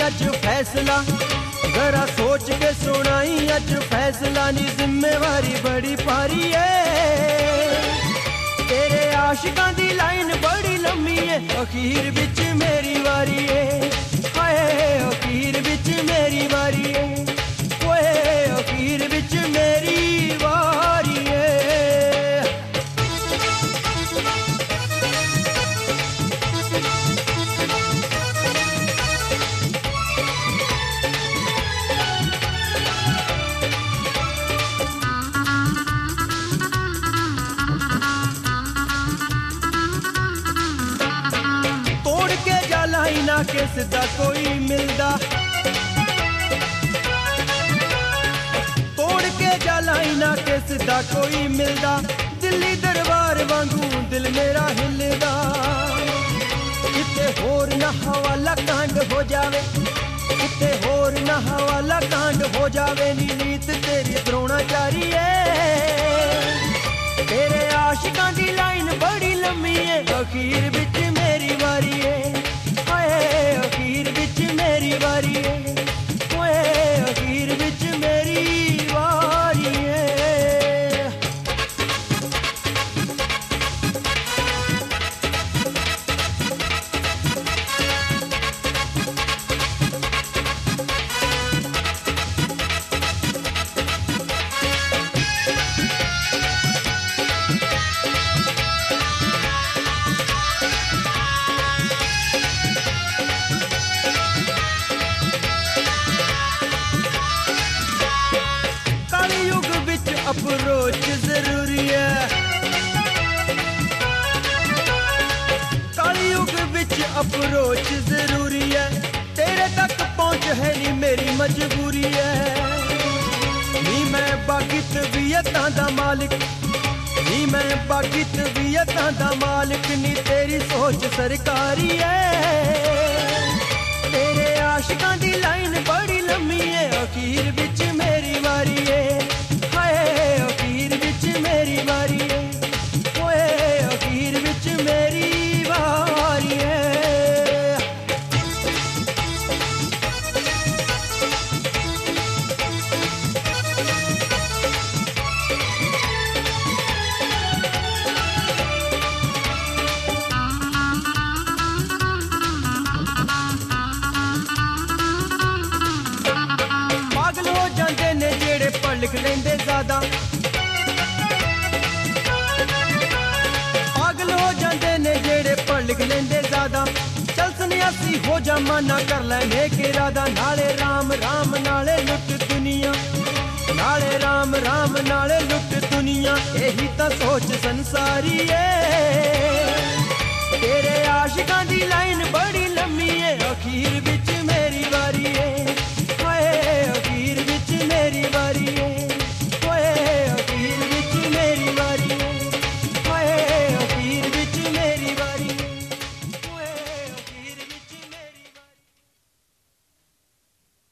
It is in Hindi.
अज फैसला, जरा सोच के सुनाई अज फैसला नी जिम्मेवारी बड़ी भारी है। तेरे आशिकां दी लाइन बड़ी लम्मी है, अखीर बिच मेरी वारी है। हाय अखीर बिच मेरी वारी है, ओए अखीर बिच मेरी वारी है। ना किसदा कोई मिलदा, तोड़ के जालाई ना किसदा कोई मिलदा, दिल्ली दरबार वांगू दिल मेरा हिलदा। किते होर ना हवाला कांड हो जावे, किते होर ना हवाला कांड हो जावे, नी नीत तेरी द्रोणाचारी है। तेरे आशिकां दी लाइन बड़ी लम्मी है, अखीर बिच मेरी वारी है। अखीर बिच मेरी वारी है, ओए अखीर बिच मेरी वारी है। अप्रोच जरूरी है, कलयुग विच अप्रोच जरूरी है। तेरे तक पहुंच है नी मेरी मजबूरी है। नी मैं बाकी तबीयतां दा मालिक, नी मैं बाकी तबीयतां दा मालिक, नी तेरी सोच सरकारी है। तेरे आशिकां दी लाइन बड़ी लम्मी है, अखीर बिच मेरी वारी है। अखीर बिच मेरी वारी है, ओए अखीर बिच मेरी वारी है। पागल हो जाते ने जेड़े पढ़ लिख लेंदे ज्यादा, पढ़ लिख लेंदे ज्यादा। चल सन्यासी हो जा माना कर ले नेक इरादा, नाले राम राम नाले लुट दुनिया, नाले राम राम नाले लुट दुनिया, यही तो सोच संसारी है।